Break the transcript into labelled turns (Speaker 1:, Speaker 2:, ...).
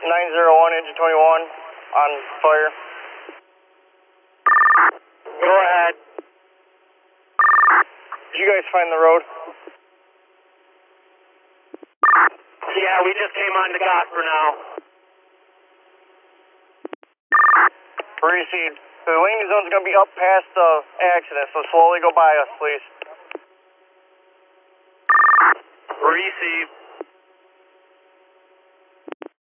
Speaker 1: 901, engine 21, on fire.
Speaker 2: Go ahead.
Speaker 1: Did you guys find the road?
Speaker 2: Yeah, we just came on to Gosper now.
Speaker 1: Received. The landing zone's going to be up past the accident, so slowly go by us, please.
Speaker 2: Received.